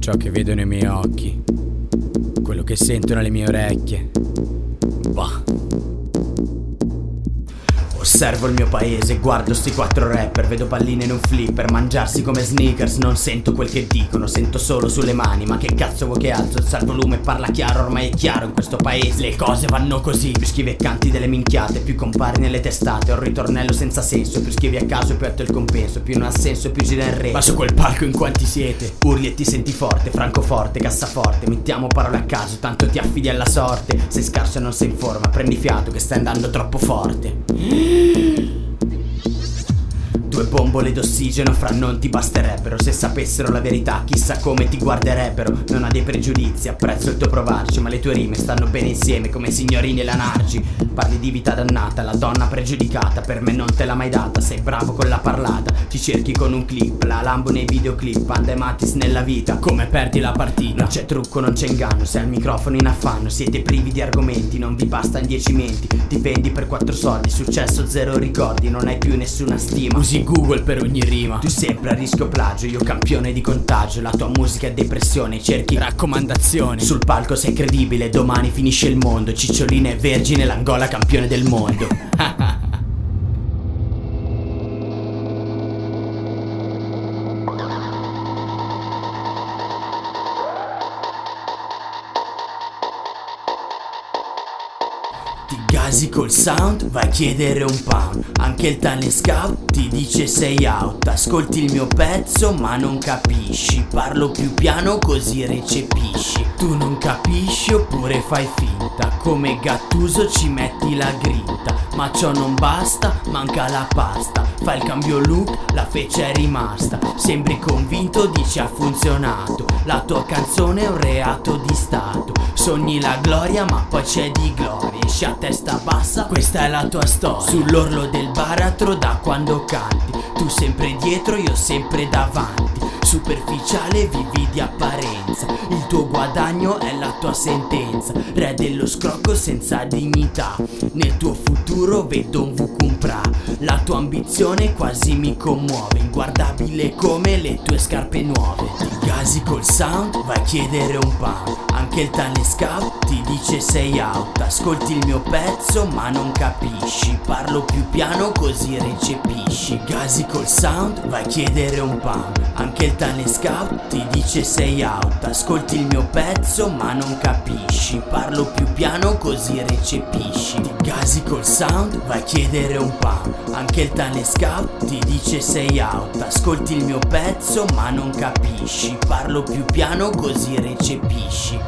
ciò che vedo nei miei occhi, quello che sento nelle mie orecchie. Bah. Osservo il mio paese, guardo sti 4 rapper, vedo palline in un flipper mangiarsi come sneakers. Non sento quel che dicono, sento solo sulle mani. Ma che cazzo vuoi che alzo? Alza il volume e parla chiaro, ormai è chiaro in questo paese le cose vanno così. Più scrivi e canti delle minchiate, più compari nelle testate. Ho un ritornello senza senso, più scrivi a caso più alto il compenso. Più non ha senso, più gira in rete. Ma su quel palco in quanti siete? Urli e ti senti forte, francoforte, cassaforte. Mettiamo parole a caso, tanto ti affidi alla sorte. Sei scarso e non sei in forma, prendi fiato che stai andando troppo forte. 2 bombole d'ossigeno fra non ti basterebbero. Se sapessero la verità chissà come ti guarderebbero. Non ha dei pregiudizi, apprezzo il tuo provarci, ma le tue rime stanno bene insieme come signorini e la Nargi. Parli di vita dannata, la donna pregiudicata per me non te l'ha mai data. Sei bravo con la parlata, ti cerchi con un clip, la Lambo nei videoclip, Panda e Mattis nella vita. Come perdi la partita? Non c'è trucco, non c'è inganno, sei al microfono in affanno. Siete privi di argomenti, non vi bastano 10 menti. Ti vendi per 4 soldi, successo 0 ricordi, non hai più nessuna stima. Usi Google per ogni rima, tu sempre a rischio plagio, io campione di contagio. La tua musica è depressione, cerchi raccomandazioni. Sul palco sei credibile, domani finisce il mondo. Ciccioline e vergine, l'Angola campione del mondo. Ti gasi col sound, vai a chiedere un pound. Anche il talent scout ti dice sei out. Ascolti il mio pezzo ma non capisci, parlo più piano così recepisci. Tu non capisci oppure fai finta, come Gattuso ci metti la grinta. Ma ciò non basta, manca la pasta. Fai il cambio look, la feccia è rimasta. Sembri convinto, dici ha funzionato. La tua canzone è un reato di stato. Sogni la gloria ma poi c'è di gloria. Esci a testa bassa, questa è la tua storia. Sull'orlo del baratro da quando canti. Tu sempre dietro, io sempre davanti. Superficiale, vivi di apparenza. Il tuo guadagno è la tua sentenza. Re dello scrocco senza dignità. Nel tuo futuro vedo un Vukumpra. La tua ambizione quasi mi commuove, inguardabile come le tue scarpe nuove. Ti gasi col sound, vai a chiedere un pound. Anche il talent scout ti dice sei out. Ascolti il mio pezzo ma non capisci, parlo più piano così recepisci. Gasi col sound, vai a chiedere un pound. Anche il talent scout ti dice sei out. Ascolti il mio pezzo ma non capisci, parlo più piano così recepisci. Ti gasi col sound, vai a chiedere un pound. Anche il talent scout ti dice sei out. Ascolti il mio pezzo ma non capisci, parlo più piano così recepisci.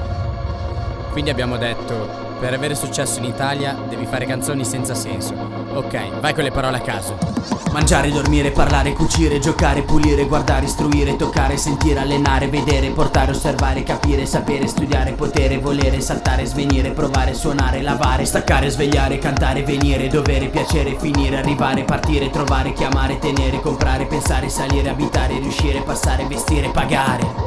Quindi abbiamo detto, per avere successo in Italia devi fare canzoni senza senso. Ok, vai con le parole a caso. Mangiare, dormire, parlare, cucire, giocare, pulire, guardare, istruire, toccare, sentire, allenare, vedere, portare, osservare, capire, sapere, studiare, potere, volere, saltare, svenire, provare, suonare, lavare, staccare, svegliare, cantare, venire, dovere, piacere, finire, arrivare, partire, trovare, chiamare, tenere, comprare, pensare, salire, abitare, riuscire, passare, vestire, pagare.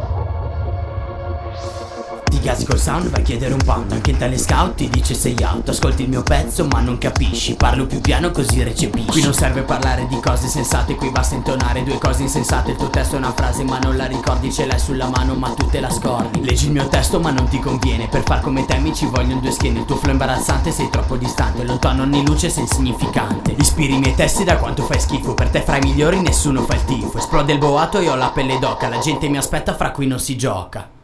Ti gasi col sound, vai a chiedere un pound. Anche il talent scout ti dice sei out. Ascolti il mio pezzo ma non capisci, parlo più piano così recepisci. Qui non serve parlare di cose sensate, qui basta intonare 2 cose insensate. Il tuo testo è una frase ma non la ricordi, ce l'hai sulla mano ma tu te la scordi. Leggi il mio testo ma non ti conviene, per far come te mi ci vogliono 2 schiene. Il tuo flow è imbarazzante, sei troppo distante, lontano ogni luce, sei insignificante. Ispiri i miei testi da quanto fai schifo, per te fra i migliori nessuno fa il tifo. Esplode il boato e ho la pelle d'oca, la gente mi aspetta fra cui non si gioca.